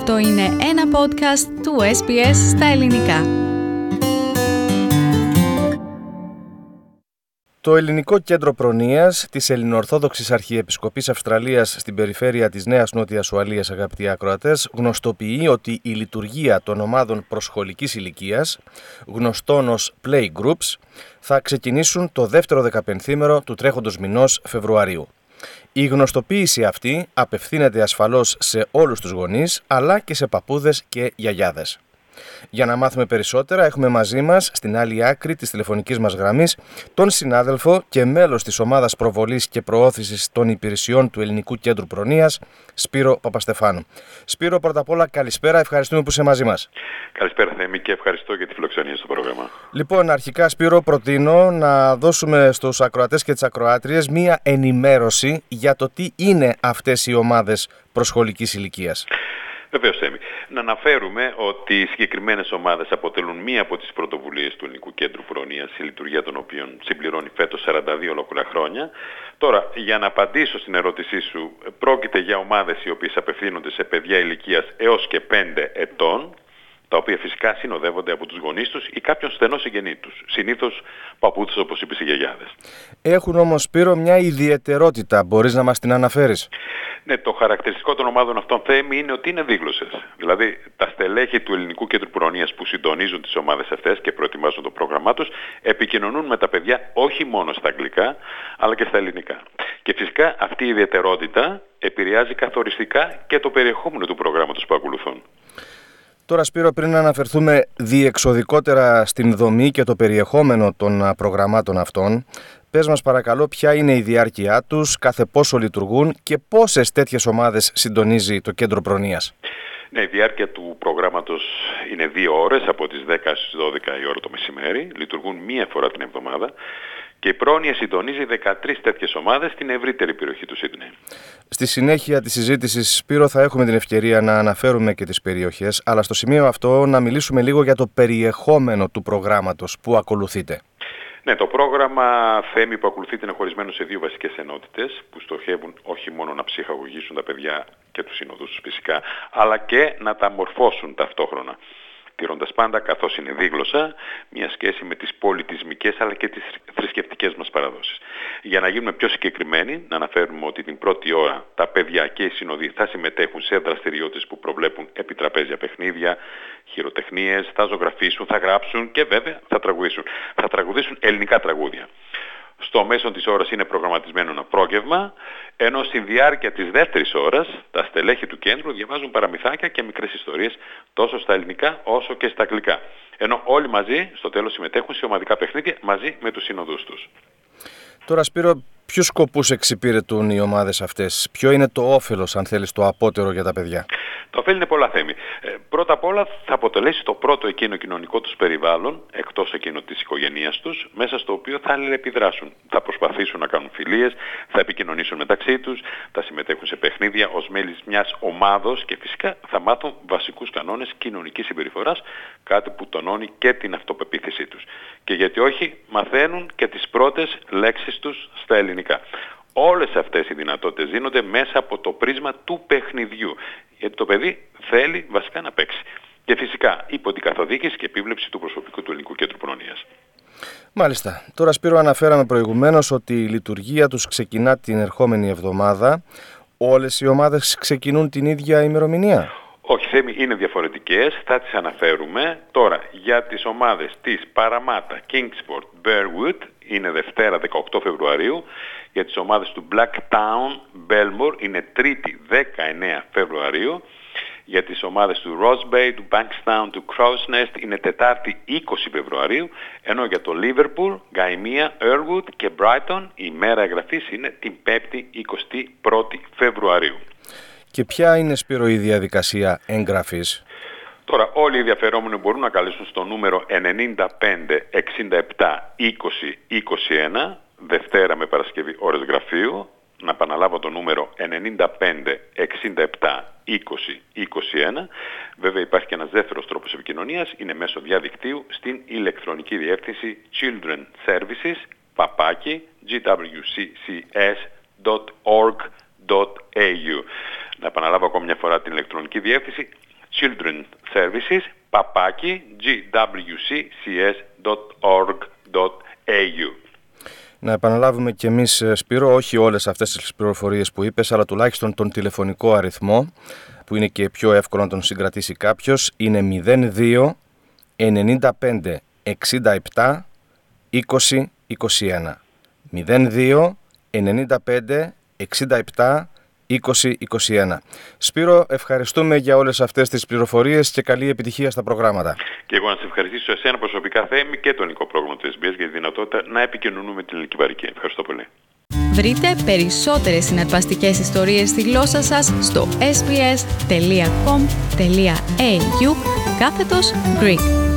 Αυτό είναι ένα podcast του SBS στα ελληνικά. Το Ελληνικό Κέντρο Προνοίας της Ελληνοορθόδοξης Αρχιεπισκοπής Αυστραλίας στην περιφέρεια της Νέας Νότιας Ουαλίας, αγαπητοί ακροατές, γνωστοποιεί ότι η λειτουργία των ομάδων προσχολικής ηλικίας, γνωστών ως Playgroups, θα ξεκινήσουν το δεύτερο δεκαπενθήμερο του τρέχοντος μηνός Φεβρουαρίου. Η γνωστοποίηση αυτή απευθύνεται ασφαλώς σε όλους τους γονείς, αλλά και σε παππούδες και γιαγιάδες. Για να μάθουμε περισσότερα, έχουμε μαζί μας, στην άλλη άκρη της τηλεφωνικής μας γραμμής, τον συνάδελφο και μέλος της ομάδας προβολής και προώθησης των υπηρεσιών του Ελληνικού Κέντρου Προνοίας, Σπύρο Παπαστεφάνου. Σπύρο, πρώτα απ' όλα, καλησπέρα, ευχαριστούμε που είσαι μαζί μας. Καλησπέρα, Θέμη, και ευχαριστώ για τη φιλοξενία στο πρόγραμμα. Λοιπόν, αρχικά, Σπύρο, προτείνω να δώσουμε στους ακροατές και τις ακροάτριες μία ενημέρωση για το τι είναι αυτές οι ομάδες προσχολικής ηλικίας. Βεβαίως, Θέμη. Να αναφέρουμε ότι οι συγκεκριμένες ομάδες αποτελούν μία από τις πρωτοβουλίες του Ελληνικού Κέντρου Προνοίας, η λειτουργία των οποίων συμπληρώνει φέτος 42 ολόκληρα χρόνια. Τώρα, για να απαντήσω στην ερώτησή σου, πρόκειται για ομάδες οι οποίες απευθύνονται σε παιδιά ηλικίας έως και 5 ετών, τα οποία φυσικά συνοδεύονται από τους γονείς τους ή κάποιον στενό συγγενή τους, συνήθως παππούδες, όπως είπες, οι γιαγιάδες. Έχουν όμως, Σπύρο, μια ιδιαιτερότητα, μπορείς να μας την αναφέρεις? Ναι, το χαρακτηριστικό των ομάδων αυτών, Θέμη, είναι ότι είναι δίγλωσσες. Δηλαδή, τα στελέχη του Ελληνικού Κέντρου Προνοίας που συντονίζουν τις ομάδες αυτές και προετοιμάζουν το πρόγραμμά τους, επικοινωνούν με τα παιδιά όχι μόνο στα αγγλικά, αλλά και στα ελληνικά. Και φυσικά αυτή η ιδιαιτερότητα επηρεάζει καθοριστικά και το περιεχόμενο του προγράμματος που ακολουθούν. Τώρα, Σπύρο, πριν να αναφερθούμε διεξοδικότερα στην δομή και το περιεχόμενο των προγραμμάτων αυτών, πες μας παρακαλώ ποια είναι η διάρκεια τους, κάθε πόσο λειτουργούν και πόσες τέτοιες ομάδες συντονίζει το Κέντρο Προνοίας. Ναι, η διάρκεια του προγράμματος είναι 2 ώρες, από τις 10 στις 12 η ώρα το μεσημέρι. Λειτουργούν μία φορά την εβδομάδα. Και η πρόνοια συντονίζει 13 τέτοιες ομάδες στην ευρύτερη περιοχή του Σίδνεϊ. Στη συνέχεια της συζήτησης, Σπύρο, θα έχουμε την ευκαιρία να αναφέρουμε και τις περιοχές, αλλά στο σημείο αυτό να μιλήσουμε λίγο για το περιεχόμενο του προγράμματος που ακολουθείτε. Ναι, το πρόγραμμα, Θέμη, που ακολουθείται είναι χωρισμένο σε 2 βασικές ενότητες που στοχεύουν όχι μόνο να ψυχαγωγήσουν τα παιδιά και τους συνοδούς τους φυσικά, αλλά και να τα μορφώσουν ταυτόχρονα, τηρώντας πάντα, καθώς είναι δίγλωσσα, μια σχέση με τις πολιτισμικές αλλά και τις θρησκευτικές μας παραδόσεις. Για να γίνουμε πιο συγκεκριμένοι, να αναφέρουμε ότι την πρώτη ώρα τα παιδιά και οι συνοδοί θα συμμετέχουν σε δραστηριότητες που προβλέπουν επιτραπέζια παιχνίδια, χειροτεχνίες, θα ζωγραφίσουν, θα γράψουν και βέβαια θα τραγουδήσουν. Θα τραγουδήσουν ελληνικά τραγούδια. Στο μέσο της ώρας είναι προγραμματισμένο ένα πρόγευμα, ενώ στη διάρκεια της δεύτερης ώρας τα στελέχη του κέντρου διαβάζουν παραμυθάκια και μικρές ιστορίες τόσο στα ελληνικά όσο και στα αγγλικά. Ενώ όλοι μαζί στο τέλος συμμετέχουν σε ομαδικά παιχνίδια μαζί με τους συνοδούς τους. Τώρα, Σπύρο, ποιους σκοπούς εξυπηρετούν οι ομάδες αυτές? Ποιο είναι το όφελος, αν θέλεις, το απότερο για τα παιδιά? Το ωφέλη είναι πολλά, Θέμη. Πρώτα απ' όλα θα αποτελέσει το πρώτο εκείνο κοινωνικό τους περιβάλλον, εκτός εκείνο της οικογένειας τους, μέσα στο οποίο θα αλληλεπιδράσουν. Θα προσπαθήσουν να κάνουν φιλίες, θα επικοινωνήσουν μεταξύ τους, θα συμμετέχουν σε παιχνίδια ως μέλη μιας ομάδος και φυσικά θα μάθουν βασικούς κανόνες κοινωνικής συμπεριφοράς, κάτι που τονώνει και την αυτοπεποίθησή τους. Και γιατί όχι, μαθαίνουν και τις πρώτες λέξεις τους στα ελληνικά. Όλες αυτές οι δυνατότητες δίνονται μέσα από το πρίσμα του παιχνιδιού, γιατί το παιδί θέλει βασικά να παίξει. Και φυσικά υπό την καθοδήγηση και επίβλεψη του προσωπικού του Ελληνικού Κέντρου Προνοίας. Μάλιστα. Τώρα, Σπύρο, αναφέραμε προηγουμένως ότι η λειτουργία τους ξεκινά την ερχόμενη εβδομάδα. Όλες οι ομάδες ξεκινούν την ίδια ημερομηνία? Όχι, Θέμη, είναι διαφορετικές, θα τις αναφέρουμε. Τώρα, για τις ομάδες της Παραμάτα, Kingsport, Bearwood, είναι Δευτέρα 18 Φεβρουαρίου. Για τις ομάδες του Blacktown, Belmore, είναι Τρίτη 19 Φεβρουαρίου. Για τις ομάδες του Ross Bay, του Bankstown, του Crow's Nest, είναι Τετάρτη 20 Φεβρουαρίου. Ενώ για το Liverpool, Γκαϊμία, Earlwood και Brighton, η μέρα εγγραφής είναι την 5η 21η Φεβρουαρίου. Και ποια είναι, Σπύρο, η διαδικασία εγγραφής? Τώρα, όλοι οι ενδιαφερόμενοι μπορούν να καλέσουν στο νούμερο 95 67 20 21, Δευτέρα με Παρασκευή ώρες γραφείου. Να επαναλάβω το νούμερο 95 67 20 21. Βέβαια υπάρχει και ένας δεύτερος τρόπος επικοινωνίας, είναι μέσω διαδικτύου στην ηλεκτρονική διεύθυνση childrenservices@gwccs.org.au. Να επαναλάβω ακόμη μια φορά την ηλεκτρονική διεύθυνση childrenservices@gwccs.org.au. Να επαναλάβουμε κι εμείς, Σπύρο, όχι όλες αυτές τις πληροφορίες που είπες, αλλά τουλάχιστον τον τηλεφωνικό αριθμό, που είναι και πιο εύκολο να τον συγκρατήσει κάποιος, είναι 02 95 67 20 21. 02 95 67 2021. Σπύρο, ευχαριστούμε για όλες αυτές τις πληροφορίες και καλή επιτυχία στα προγράμματα. Και εγώ να σε ευχαριστήσω εσένα προσωπικά, Θέμη, και το ελληνικό πρόγραμμα του SBS για τη δυνατότητα να επικοινωνούμε με την ελληνική βαρική. Ευχαριστώ πολύ. Βρείτε περισσότερες συναρπαστικές ιστορίες στη γλώσσα σας στο sbs.com.au/Greek.